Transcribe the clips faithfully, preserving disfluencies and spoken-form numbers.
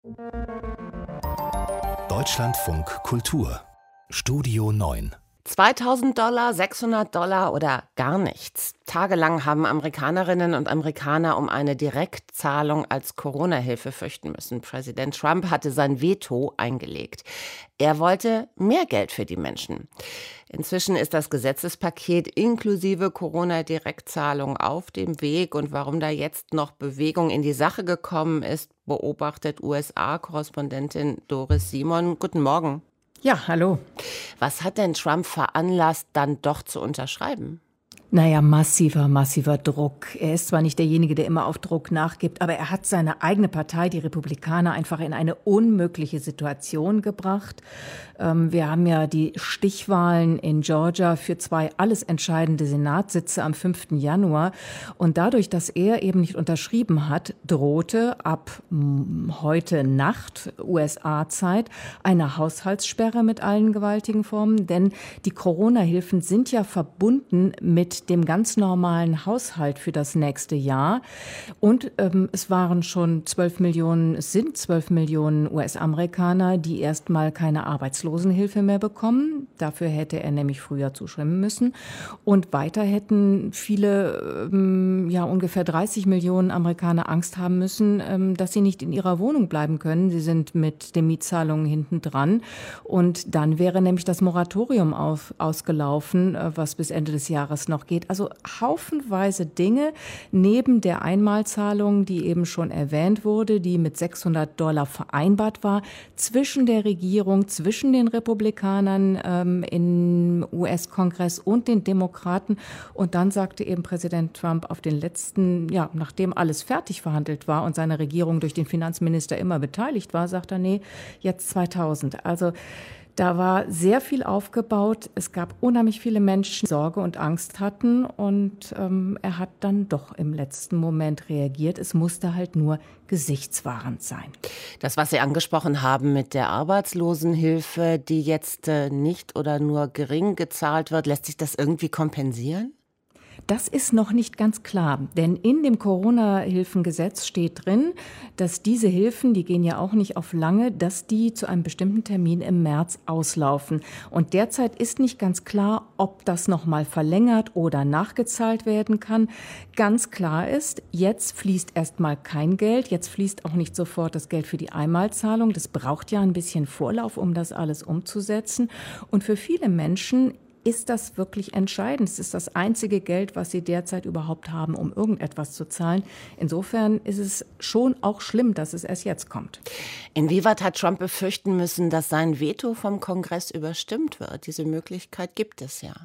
Deutschlandfunk Kultur Studio neun. zweitausend Dollar, sechshundert Dollar oder gar nichts. Tagelang haben Amerikanerinnen und Amerikaner um eine Direktzahlung als Corona-Hilfe fürchten müssen. Präsident Trump hatte sein Veto eingelegt. Er wollte mehr Geld für die Menschen. Inzwischen ist das Gesetzespaket inklusive Corona-Direktzahlung auf dem Weg. Und warum da jetzt noch Bewegung in die Sache gekommen ist, beobachtet U S A-Korrespondentin Doris Simon. Guten Morgen. Ja, hallo. Was hat denn Trump veranlasst, dann doch zu unterschreiben? Naja, massiver, massiver Druck. Er ist zwar nicht derjenige, der immer auf Druck nachgibt, aber er hat seine eigene Partei, die Republikaner, einfach in eine unmögliche Situation gebracht. Ähm, wir haben ja die Stichwahlen in Georgia für zwei alles entscheidende Senatssitze am fünften Januar. Und dadurch, dass er eben nicht unterschrieben hat, drohte ab m, heute Nacht U S A-Zeit eine Haushaltssperre mit allen gewaltigen Formen. Denn die Corona-Hilfen sind ja verbunden mit dem ganz normalen Haushalt für das nächste Jahr. Und ähm, es waren schon zwölf Millionen, es sind zwölf Millionen U S-Amerikaner, die erstmal keine Arbeitslosenhilfe mehr bekommen. Dafür hätte er nämlich früher zustimmen müssen. Und weiter hätten viele, ähm, ja ungefähr dreißig Millionen Amerikaner Angst haben müssen, ähm, dass sie nicht in ihrer Wohnung bleiben können. Sie sind mit den Mietzahlungen hinten dran. Und dann wäre nämlich das Moratorium auf, ausgelaufen, äh, was bis Ende des Jahres noch geht. Also haufenweise Dinge neben der Einmalzahlung, die eben schon erwähnt wurde, die mit sechshundert Dollar vereinbart war, zwischen der Regierung, zwischen den Republikanern ähm, im U S-Kongress und den Demokraten. Und dann sagte eben Präsident Trump auf den letzten, ja, nachdem alles fertig verhandelt war und seine Regierung durch den Finanzminister immer beteiligt war, sagt er, nee, jetzt zweitausend. Also da war sehr viel aufgebaut. Es gab unheimlich viele Menschen, die Sorge und Angst hatten. Und ähm, er hat dann doch im letzten Moment reagiert. Es musste halt nur gesichtswahrend sein. Das, was Sie angesprochen haben mit der Arbeitslosenhilfe, die jetzt äh, nicht oder nur gering gezahlt wird, lässt sich das irgendwie kompensieren? Das ist noch nicht ganz klar, denn in dem Corona-Hilfengesetz steht drin, dass diese Hilfen, die gehen ja auch nicht auf lange, dass die zu einem bestimmten Termin im März auslaufen. Und derzeit ist nicht ganz klar, ob das noch mal verlängert oder nachgezahlt werden kann. Ganz klar ist, jetzt fließt erstmal kein Geld, jetzt fließt auch nicht sofort das Geld für die Einmalzahlung. Das braucht ja ein bisschen Vorlauf, um das alles umzusetzen. Und für viele Menschen ist das wirklich entscheidend. Es ist das einzige Geld, was sie derzeit überhaupt haben, um irgendetwas zu zahlen. Insofern ist es schon auch schlimm, dass es erst jetzt kommt. Inwieweit hat Trump befürchten müssen, dass sein Veto vom Kongress überstimmt wird? Diese Möglichkeit gibt es ja.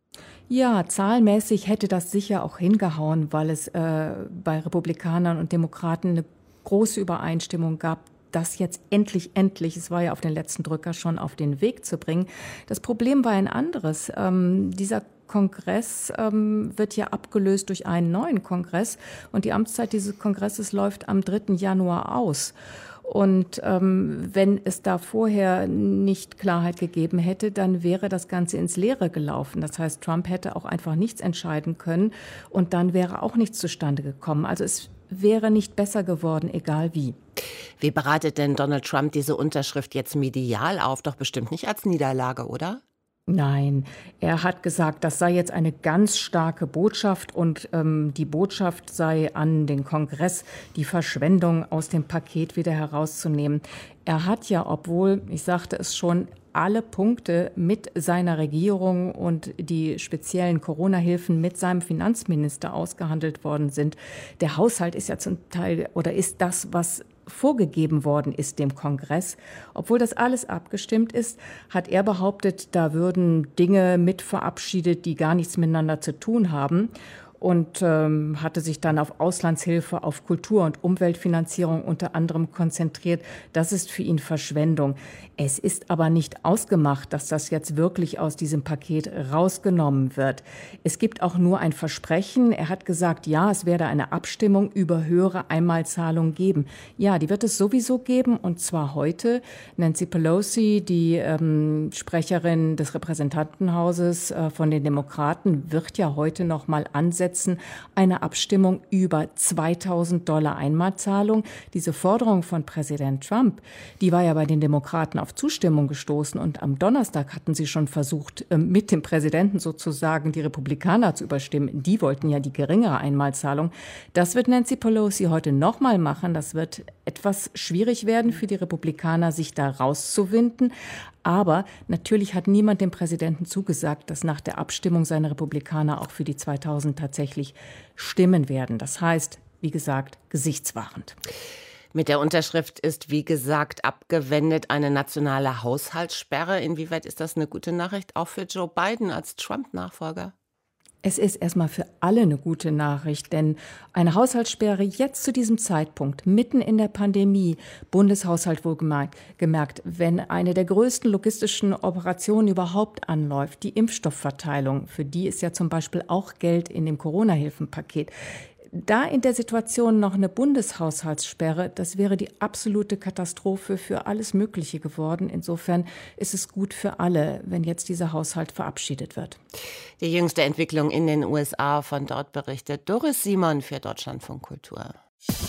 Ja, zahlenmäßig hätte das sicher auch hingehauen, weil es äh, bei Republikanern und Demokraten eine große Übereinstimmung gab, das jetzt endlich, endlich, es war ja auf den letzten Drücker schon auf den Weg zu bringen. Das Problem war ein anderes. Ähm, dieser Kongress ähm, wird ja abgelöst durch einen neuen Kongress und die Amtszeit dieses Kongresses läuft am dritten Januar aus. Und ähm, wenn es da vorher nicht Klarheit gegeben hätte, dann wäre das Ganze ins Leere gelaufen. Das heißt, Trump hätte auch einfach nichts entscheiden können und dann wäre auch nichts zustande gekommen. Also es wäre nicht besser geworden, egal wie. Wie bereitet denn Donald Trump diese Unterschrift jetzt medial auf? Doch bestimmt nicht als Niederlage, oder? Nein, er hat gesagt, das sei jetzt eine ganz starke Botschaft und ähm, die Botschaft sei an den Kongress, die Verschwendung aus dem Paket wieder herauszunehmen. Er hat ja, obwohl, ich sagte es schon, alle Punkte mit seiner Regierung und die speziellen Corona-Hilfen mit seinem Finanzminister ausgehandelt worden sind. Der Haushalt ist ja zum Teil oder ist das, was vorgegeben worden ist dem Kongress. Obwohl das alles abgestimmt ist, hat er behauptet, da würden Dinge mit verabschiedet, die gar nichts miteinander zu tun haben. Und ähm, hatte sich dann auf Auslandshilfe, auf Kultur- und Umweltfinanzierung unter anderem konzentriert. Das ist für ihn Verschwendung. Es ist aber nicht ausgemacht, dass das jetzt wirklich aus diesem Paket rausgenommen wird. Es gibt auch nur ein Versprechen. Er hat gesagt, ja, es werde eine Abstimmung über höhere Einmalzahlungen geben. Ja, die wird es sowieso geben, und zwar heute. Nancy Pelosi, die ähm, Sprecherin des Repräsentantenhauses äh, von den Demokraten, wird ja heute noch mal ansetzen durchsetzen, eine Abstimmung über zweitausend Dollar Einmalzahlung. Diese Forderung von Präsident Trump, die war ja bei den Demokraten auf Zustimmung gestoßen. Und am Donnerstag hatten sie schon versucht, mit dem Präsidenten sozusagen die Republikaner zu überstimmen. Die wollten ja die geringere Einmalzahlung. Das wird Nancy Pelosi heute nochmal machen. Das wird etwas schwierig werden für die Republikaner, sich da rauszuwinden. Aber natürlich hat niemand dem Präsidenten zugesagt, dass nach der Abstimmung seine Republikaner auch für die zweitausend tatsächlich stimmen werden. Das heißt, wie gesagt, gesichtswahrend. Mit der Unterschrift ist, wie gesagt, abgewendet eine nationale Haushaltssperre. Inwieweit ist das eine gute Nachricht auch für Joe Biden als Trump-Nachfolger? Es ist erstmal für alle eine gute Nachricht, denn eine Haushaltssperre jetzt zu diesem Zeitpunkt, mitten in der Pandemie, Bundeshaushalt wohlgemerkt, gemerkt, wenn eine der größten logistischen Operationen überhaupt anläuft, die Impfstoffverteilung, für die ist ja zum Beispiel auch Geld in dem Corona-Hilfenpaket. Da in der Situation noch eine Bundeshaushaltssperre, das wäre die absolute Katastrophe für alles Mögliche geworden. Insofern ist es gut für alle, wenn jetzt dieser Haushalt verabschiedet wird. Die jüngste Entwicklung in den U S A, von dort berichtet Doris Simon für Deutschlandfunk Kultur.